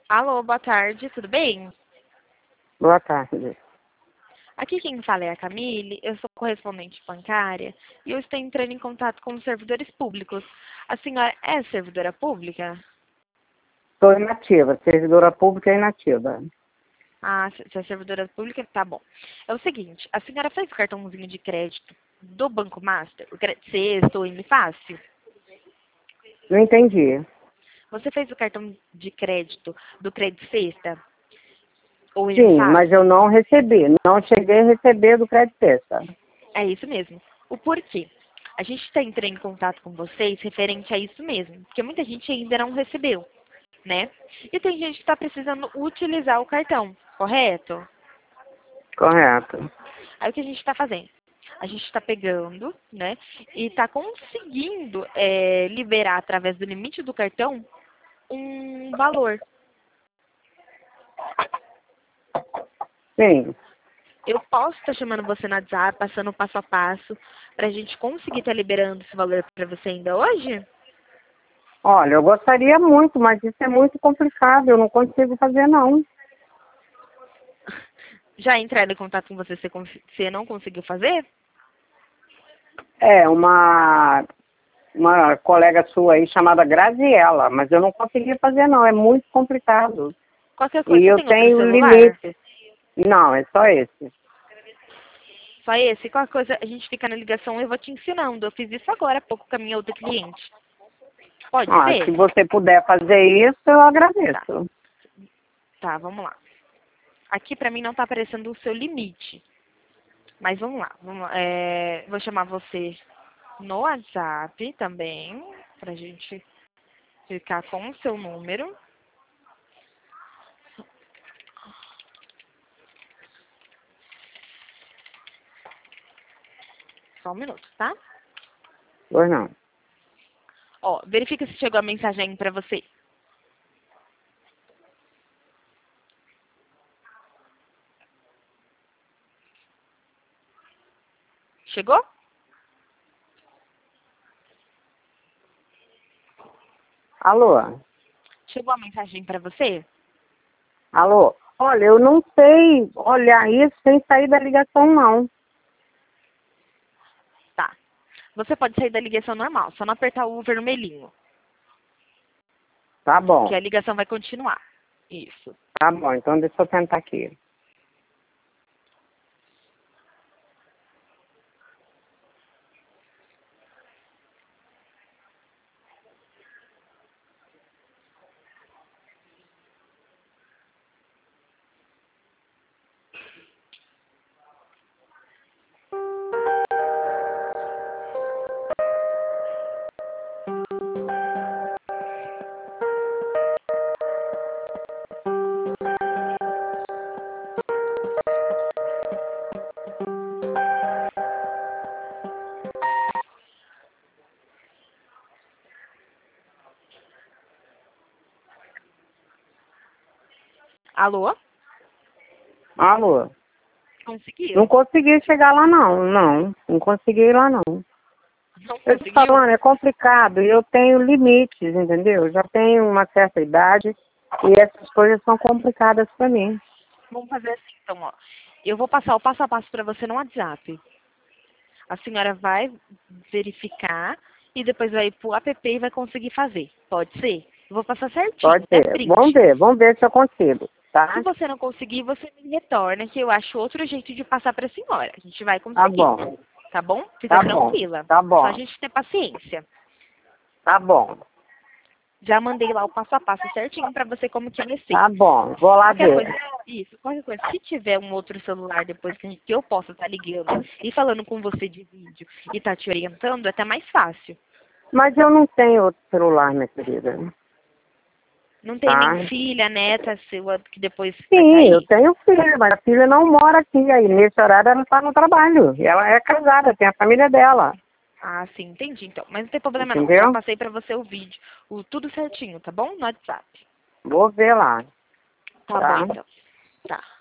Alô, boa tarde, tudo bem? Boa tarde. Aqui quem fala é a Camille, eu sou correspondente bancária e eu estou entrando em contato com os servidores públicos. A senhora é servidora pública? Sou inativa, servidora pública inativa. Ah, se é servidora pública, tá bom. É o seguinte, a senhora fez o cartãozinho de crédito do Banco Master, o crédito sexto ou Fácil? Não entendi. Você fez o cartão de crédito do Crédito Sexta ou Sim, mas eu Fácil? não recebi. Não cheguei a receber do Crédito Sexta. É isso mesmo. O porquê? A gente está entrando em contato com vocês referente a isso mesmo, porque muita gente ainda não recebeu, né? E tem gente que está precisando utilizar o cartão, correto? Correto. Aí o que a gente está fazendo? A gente está pegando, né? E está conseguindo liberar através do limite do cartão um valor. Sim. Eu posso estar chamando você no WhatsApp, passando o passo a passo, para a gente conseguir estar liberando esse valor para você ainda hoje? Olha, eu gostaria muito, mas isso é muito complicado. Eu não consigo fazer, não. Já entraram em contato com você, você não conseguiu fazer? É, uma colega sua aí chamada Graziella, mas eu não consegui fazer, não. É muito complicado. Qualquer coisa, E você eu tem outro tenho celular? limites. Não, é só esse. Só esse? Qualquer coisa, a gente fica na ligação e eu vou te ensinando. Eu fiz isso agora há pouco com a minha outra cliente. Pode Ah, se ser? você puder fazer isso, eu Tá, agradeço. tá, vamos lá. Aqui pra mim não tá aparecendo o seu limite. Mas vamos lá. Vou chamar você no WhatsApp também, pra gente ficar com o seu número. Só um minuto, tá? Pois não. Ó, verifica se chegou a mensagem pra você. Chegou? Alô? Chegou a mensagem pra você? Alô? Olha, eu não sei olhar isso sem sair da ligação, não. Tá. Você pode sair da ligação normal, só não apertar o vermelhinho, Tá que bom, a ligação vai continuar. Isso. tá bom. Então deixa eu tentar aqui. Alô? Alô? Não Conseguiu? consegui chegar lá, não. Não consegui ir lá, não. Não Eu te conseguiu? falando, é complicado e eu tenho limites, entendeu? Eu já tenho uma certa idade e essas coisas são complicadas para mim. Vamos fazer assim, então, ó. Eu vou passar o passo a passo para você no WhatsApp. A senhora vai verificar e depois vai pro app e vai conseguir fazer. Pode ser? Eu vou passar certinho, Pode até ser. print. Vamos ver se eu consigo, Se tá? você não conseguir, você me retorna, que eu acho outro jeito de passar para a senhora. A gente vai Tá conseguir, bom, tá bom? Fica tá bom, tranquila. tá Só a bom, gente ter paciência. tá bom, Já mandei lá o passo a passo certinho para você como que vai ser. tá bom. Vou lá Qualquer coisa, ver. isso, qualquer coisa. Se tiver um outro celular depois que eu possa estar ligando e falando com você de vídeo e tá te orientando, é até mais fácil. Mas eu não tenho outro celular, minha querida. Não tem nem Tá? filha, neta sua que depois vai estar Sim, eu aí? tenho filha, mas a filha não mora aqui. Aí nesse horário ela está no trabalho. E ela é casada, tem a família dela. Ah, sim, entendi então. Mas não tem problema não. Já Entendeu? passei pra você o vídeo, tudo certinho, tá bom? No WhatsApp. Vou ver lá. Tá bom Tá? então. Tá.